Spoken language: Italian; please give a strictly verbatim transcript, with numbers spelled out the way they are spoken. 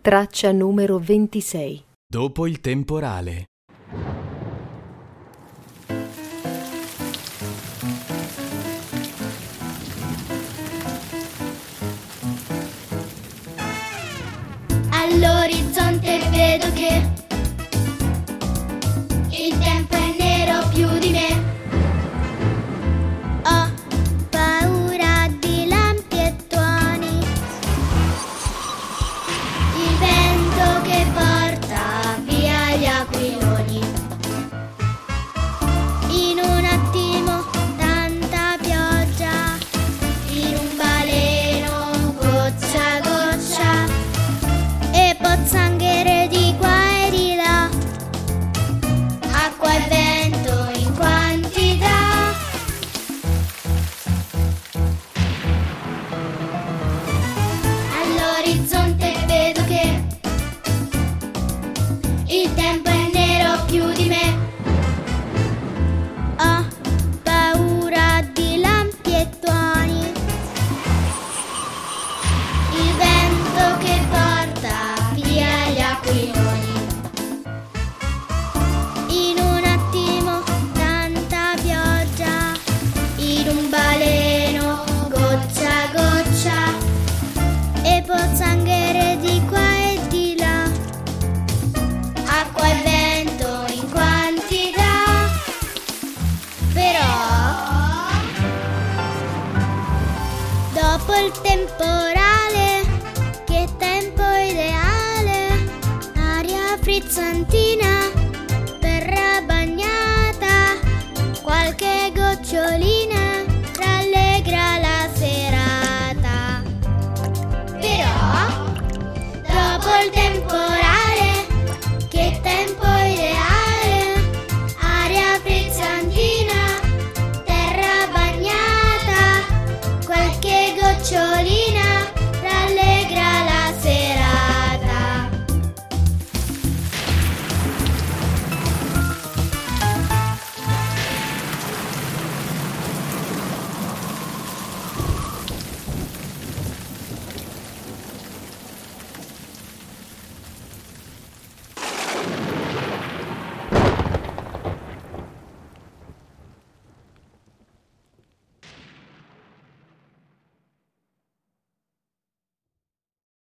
Traccia numero ventisei. Dopo il temporale. All'orizzonte vedo che il tempo è nero più di me. Ho paura di lampi e tuoni, il vento che porta via gli aquiloni. In un attimo tanta pioggia, in un baleno goccia a goccia, e pozzanghere di qua e di là, acqua e vento in quantità. All'orizzonte vedo che il tempo è nero più di me. Ho paura di lampi e tuoni, il vento che porta via gli aquiloni. In un attimo tanta pioggia, in un baleno goccia a goccia, e pozzanghere di qua e di là, acqua e vento in quantità. Però dopo il temporale, che tempo ideale, aria frizzantina, terra bagnata, qualche gocciolina rallegra la serata. Però dopo il temporale,